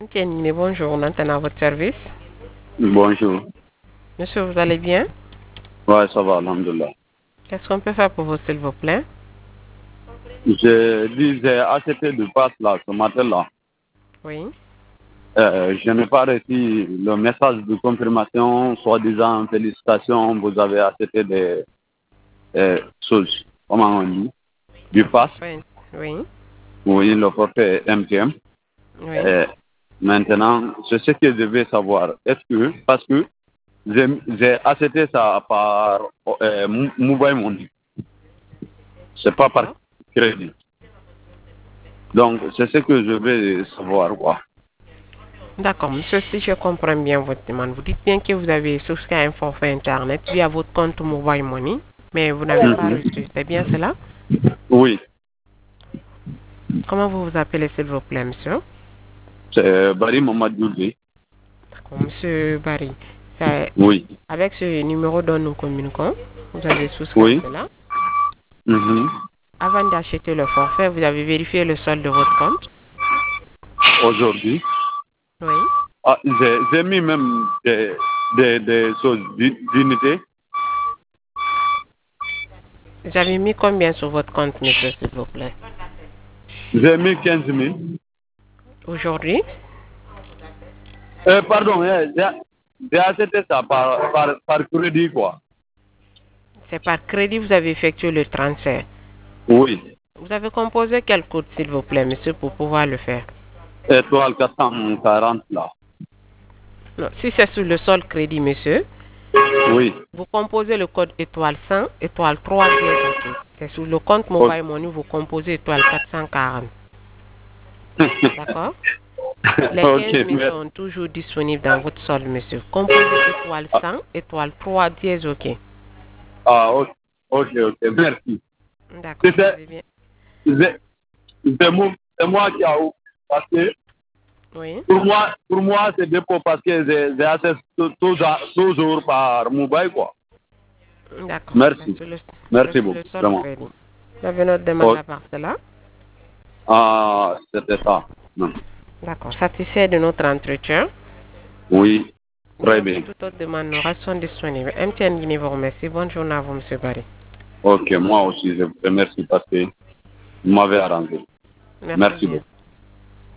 Tiens, bonjour, on entend à votre service. Bonjour. Monsieur, vous allez bien? Ouais, ça va, alhamdoulilah. Qu'est-ce qu'on peut faire pour vous, s'il vous plaît? J'ai acheté du pass là, ce matin-là. Oui. Je n'ai pas reçu le message de confirmation, soi-disant félicitations, vous avez acheté des choses, comment on dit, du pass. Oui. Oui. Oui, le forfait MTM. Oui. Maintenant, c'est ce que je veux savoir. Est-ce que, parce que j'ai acheté ça par Mobile Money, c'est pas par D'accord. crédit. Donc, c'est ce que je veux savoir, quoi. D'accord, monsieur, si je comprends bien votre demande, vous dites bien que vous avez souscrit à un forfait Internet via votre compte Mobile Money, mais vous n'avez pas Mhm. reçu. C'est bien cela? Oui, Comment vous vous appelez, s'il vous plaît, monsieur? c'est Barry Mohamed Doudé. D'accord, monsieur Barry. C'est Oui, avec ce numéro dont nous communiquons, vous avez souscrit à oui. cela. Mhm. Avant d'acheter le forfait, vous avez vérifié le solde de votre compte? Aujourd'hui. Oui. Ah, j'ai mis même des choses d'unité. Vous avez mis combien sur votre compte, monsieur, s'il vous plaît? J'ai mis 15 000. Aujourd'hui? Pardon, j'ai acheté ça par crédit, quoi. C'est par crédit que vous avez effectué le transfert. Oui. Vous avez composé quel code, s'il vous plaît, monsieur, pour pouvoir le faire? Étoile 440, là. Non, si c'est sur le sol crédit, monsieur, Oui. vous composez le code étoile 100, étoile 3 dièse, ok. C'est sur le compte O- Mobile Money, vous composez étoile 440. D'accord? Les Ok, 15 000 merci. sont toujours disponibles dans votre solde, monsieur. Composez étoile 100, étoile 3 dièse, ok. Ah, ok, ok, merci. D'accord, vous C'est avez bien. c'est- c'est moi qui a oublié. Parce que Oui, pour moi c'est dépôt parce que j'ai accès toujours par mobile, quoi. d'accord. Merci. C'est Merci sur le beaucoup, sol vraiment. crédit. Vous avez notre demande Oh, à part cela? ah, c'était ça. Non. D'accord. Satisfait de notre entretien? Oui, très D'accord. Pour bien. toute autre demande, nous restons disponibles. MTN Guinée vous remercie. Bonne journée à vous, monsieur Barry. Ok, moi aussi, je vous remercie parce que vous m'avez arrangé. Merci Merci bien. beaucoup.